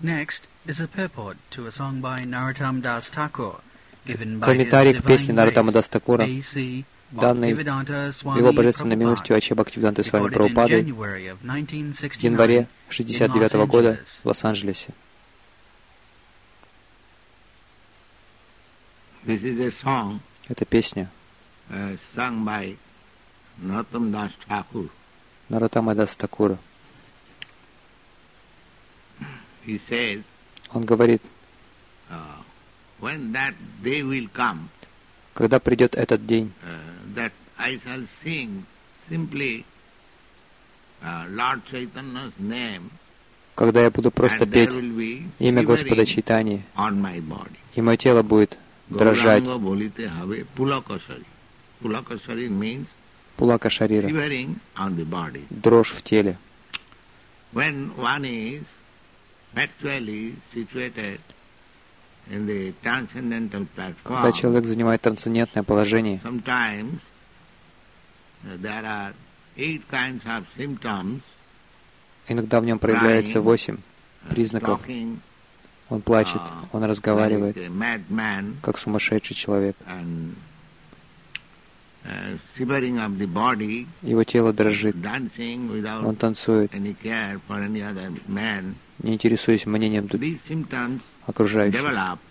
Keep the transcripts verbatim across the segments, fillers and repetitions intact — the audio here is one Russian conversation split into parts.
Комментарий к песне Нароттама Дас Такура, данный его божественной милостью Ачья Бхактивиданты с вами Прабхупадой в январе шестьдесят девятого года в Лос-Анджелесе. Это песня Нароттама Дас Такура. Он говорит, когда придет этот день, когда я буду просто петь имя Господа Чайтаньи, и мое тело будет дрожать. Пулака Шарира, дрожь в теле. Когда человек занимает трансцендентное положение, иногда в нем проявляются восемь признаков. Он плачет, он разговаривает, как сумасшедший человек. Его тело дрожит, он танцует, не интересуясь мнением окружающих.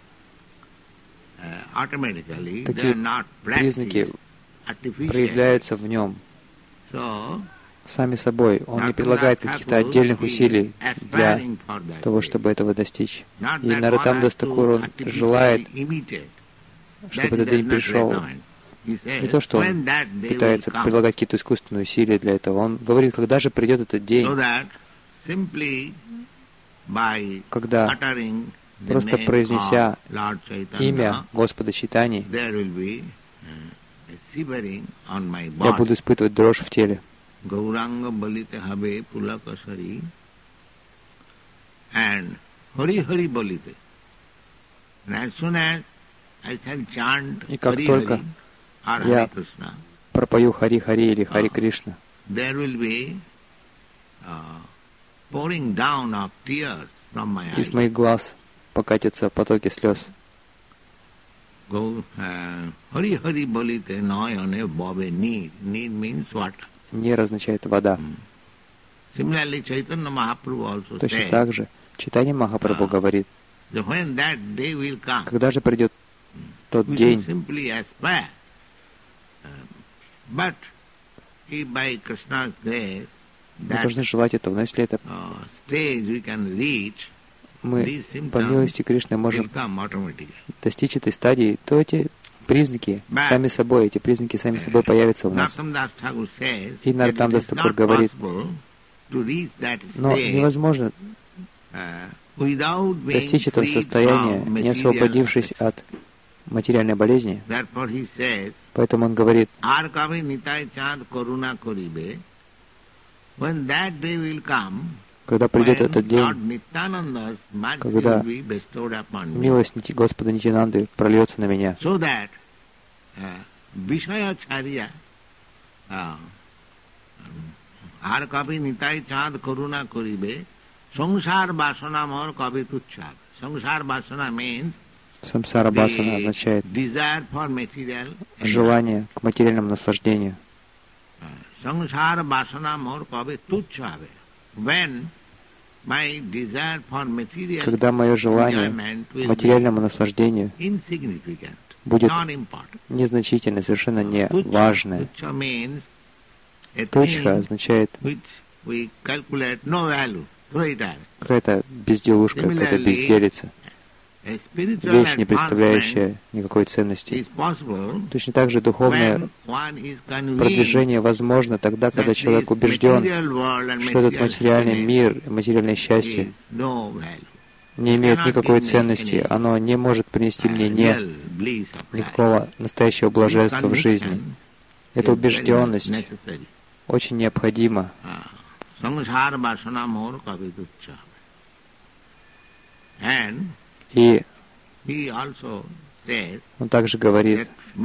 Такие признаки проявляются в нем сами собой. Он не прилагает каких-то отдельных усилий для того, чтобы этого достичь. И Нароттама Дас Такур, он желает, чтобы этот день пришел. Не то, что он пытается прилагать какие-то искусственные усилия для этого. Он говорит, когда же придет этот день, когда, просто произнеся имя Господа Чайтаньи, я буду испытывать дрожь в теле. И как только я пропою Хари-Хари или Хари Кришна, из моих глаз покатятся потоки слез. Нир означает вода. Точно так же Чайтанья Махапрабху говорит, когда же придет тот день, мы должны желать этого, но если это мы по милости Кришны можем достичь этой стадии, то эти признаки сами собой, эти признаки сами собой появятся у нас. И Нароттама Дас Такур говорит, но невозможно достичь этого состояния, не освободившись от материальной болезни. Поэтому он говорит, когда придет этот день, когда милость Господа Нитьянанды прольется на меня, самсара басана означает желание к материальному наслаждению. Когда мое желание к материальному наслаждению будет незначительное, совершенно не важное. Тучха означает какая-то безделушка, какая-то безделица, вещь, не представляющая никакой ценности. Точно так же духовное продвижение возможно тогда, когда человек убежден, что этот материальный мир, материальное счастье не имеет никакой ценности, оно не может принести мне ни, никакого настоящего блаженства в жизни. Эта убежденность очень необходима. И он также говорит,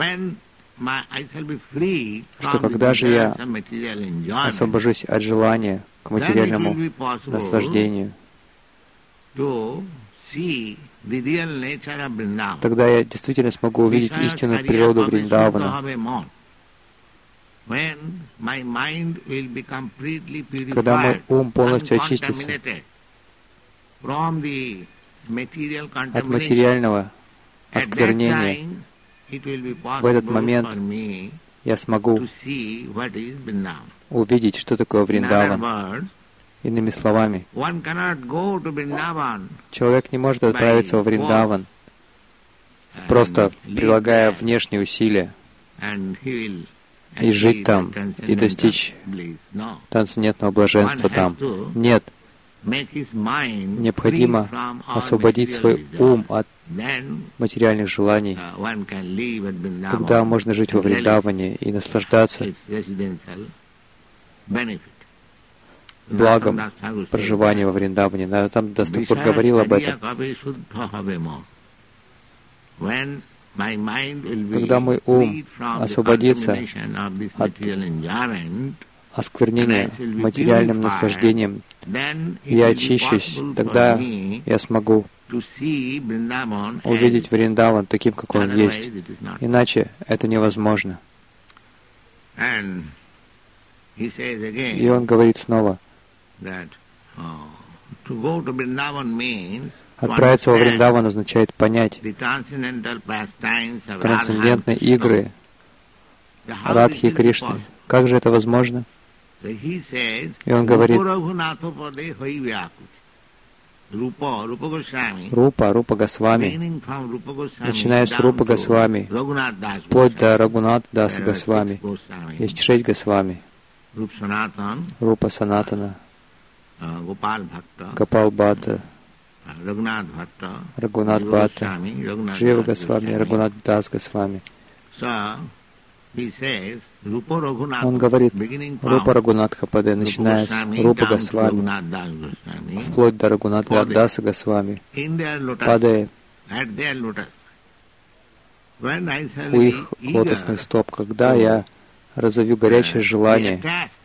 что когда же я освобожусь от желания к материальному наслаждению, тогда я действительно смогу увидеть истинную природу Вриндавана. Когда мой ум полностью очистится от материального осквернения, в этот момент я смогу увидеть, что такое Вриндаван. Иными словами, человек не может отправиться во Вриндаван, просто прилагая внешние усилия и жить там, и достичь трансцендентного блаженства там. Нет. Необходимо освободить свой ум от материальных желаний. Тогда можно жить во Вриндаване и наслаждаться благом проживания во Вриндаване. Нароттам-дас Такур говорил об этом. Когда мой ум освободится от осквернения материальным наслаждением, я очищусь, тогда я смогу увидеть Вриндаван таким, какой он есть. Иначе это невозможно. И он говорит снова, отправиться во Вриндаван означает понять трансцендентные игры Радхи и Кришны. Как же это возможно? И он говорит, Рупа, Рупа Госвами, начиная с Рупа Госвами, вплоть до Рагунат Даса Госвами, есть шесть Госвами. Рупа Санатана, Гопал Бхатта, Рагунат Бхатта, Джива Госвами, Рагунат Дас Госвами. Он говорит, Рупа Рагунатха Паде, начиная с Рупа Госвами, вплоть до Рагунатха Даса Госвами, Паде, у их лотосных стоп, когда я разовью горячее желание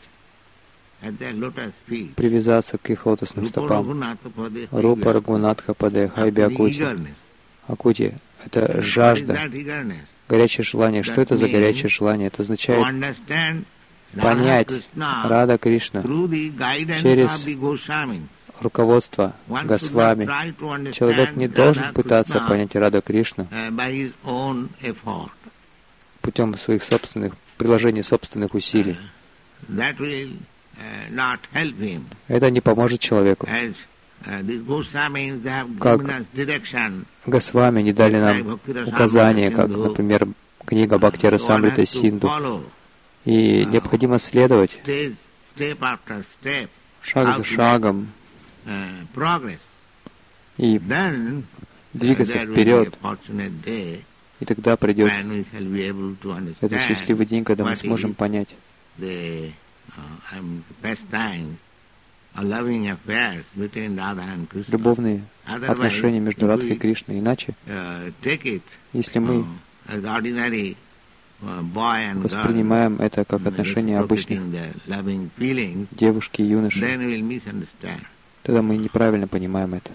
привязаться к их лотосным стопам. Рупа Рагунатха Паде, Хайби Акути. Акути — это жажда, горячее желание. Что это за горячее желание? Это означает понять Рада Кришна через руководство Госвами. Человек не должен пытаться понять Рада Кришну путем своих собственных, приложения собственных усилий. Это не поможет человеку. Как Госвами не дали нам указания, как, например, книга Бхакти Расамрита Синду. И необходимо следовать шаг за шагом и двигаться вперед. И тогда придет этот счастливый день, когда мы сможем понять любовные отношения между Радхой и Кришной. Иначе, если мы воспринимаем это как отношения обычных девушки и юноши, тогда мы неправильно понимаем это.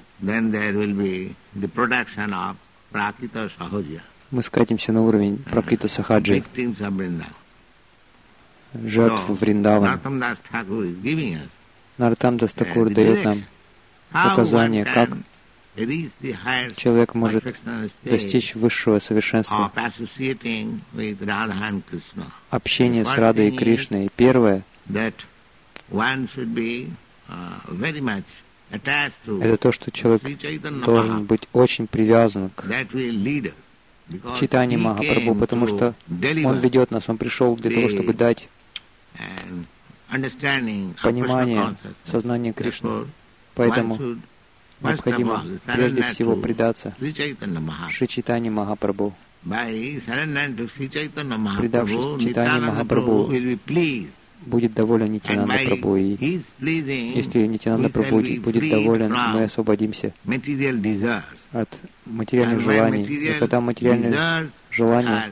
Мы скатимся на уровень Пракрита Сахаджи, жертв Вриндавана. Нароттам-дас Такур дает нам указание, как человек может достичь высшего совершенства общения с Радой и Кришной. И первое — это то, что человек должен быть очень привязан к Чайтанье Махапрабху, потому что он ведет нас, он пришел для того, чтобы дать понимание сознания Кришны. Поэтому необходимо прежде всего предаться Шри Чайтанье Махапрабху. Предавшись Чайтанье Махапрабху, будет доволен Нитьянанда Прабху. И если Нитьянанда Прабху будет доволен, мы освободимся от материальных желаний. И когда материальные желания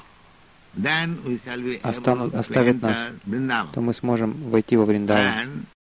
останут, оставят нас, то мы сможем войти во Вриндаван.